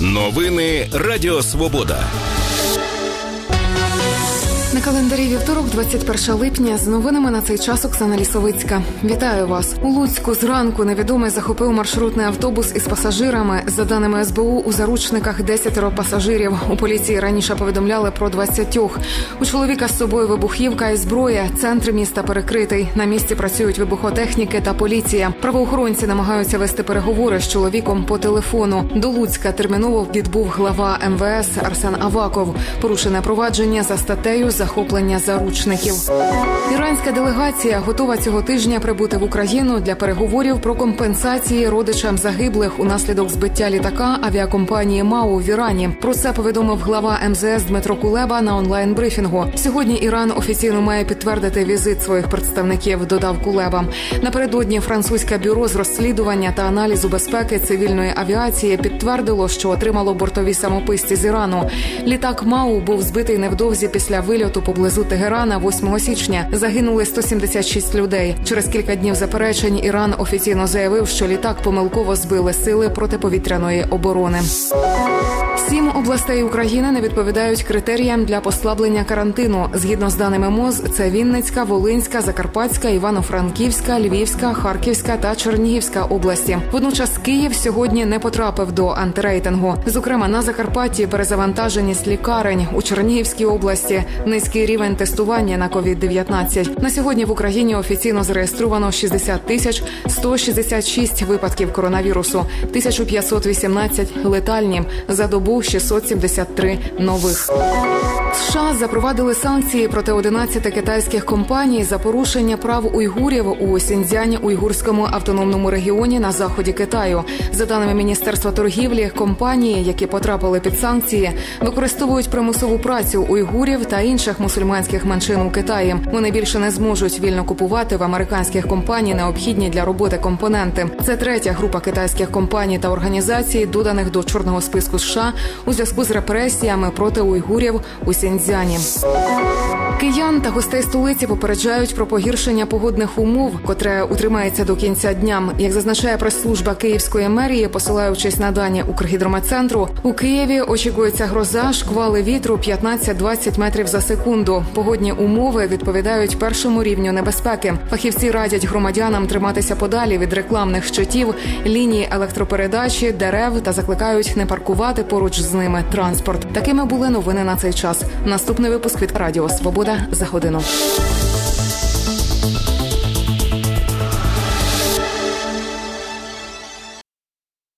Новини Радіо Свобода. На календарі вівторок, 21 липня, з новинами на цей час Оксана Лісовицька. Вітаю вас. У Луцьку зранку невідомий захопив маршрутний автобус із пасажирами. За даними СБУ, у заручниках 10 пасажирів. У поліції раніше повідомляли про 20. У чоловіка з собою вибухівка і зброя. Центр міста перекритий. На місці працюють вибухотехніки та поліція. Правоохоронці намагаються вести переговори з чоловіком по телефону. До Луцька терміново відбув глава МВС Арсен Аваков. Порушене провадження за статтею захоплення заручників. Іранська делегація готова цього тижня прибути в Україну для переговорів про компенсації родичам загиблих унаслідок збиття літака авіакомпанії МАУ в Ірані. Про це повідомив глава МЗС Дмитро Кулеба на онлайн-брифінгу. Сьогодні Іран офіційно має підтвердити візит своїх представників, додав Кулеба. Напередодні французьке бюро з розслідування та аналізу безпеки цивільної авіації підтвердило, що отримало бортові самописці з Ірану. Літак МАУ був збитий невдовзі після вильоту поблизу Тегерана 8 січня. Загинули 176 людей. Через кілька днів заперечень Іран офіційно заявив, що літак помилково збили сили протиповітряної оборони. 7 областей України не відповідають критеріям для послаблення карантину. Згідно з даними МОЗ, це Вінницька, Волинська, Закарпатська, Івано-Франківська, Львівська, Харківська та Чернігівська області. Водночас Київ сьогодні не потрапив до антирейтингу. Зокрема, на Закарпатті перезавантаженість лікарень, у Чернігівській області низький рівень тестування на COVID-19. На сьогодні в Україні офіційно зареєстровано 60 166 випадків коронавірусу, 1518 летальні. За добу 673 нових. США запровадили санкції проти 11 китайських компаній за порушення прав уйгурів у Сіньцзянь-Уйгурському автономному регіоні на заході Китаю. За даними Міністерства торгівлі, компанії, які потрапили під санкції, використовують примусову працю уйгурів та інших мусульманських меншин у Китаї. Вони більше не зможуть вільно купувати в американських компаній необхідні для роботи компоненти. Це третя група китайських компаній та організацій, доданих до чорного списку США у зв'язку з репресіями проти уйгурів у Сіньцзяні. Киян та гостей столиці попереджають про погіршення погодних умов, котре утримається до кінця дня. Як зазначає прес-служба Київської мерії, посилаючись на дані Укргідрометцентру, у Києві очікується гроза, шквали вітру 15-20 метрів за секунду. Погодні умови відповідають першому рівню небезпеки. Фахівці радять громадянам триматися подалі від рекламних щитів, ліній електропередачі, дерев та закликають не паркувати поруч з ними транспорт. Такими були новини на цей час. Наступний випуск від Радіо Свобода за годину.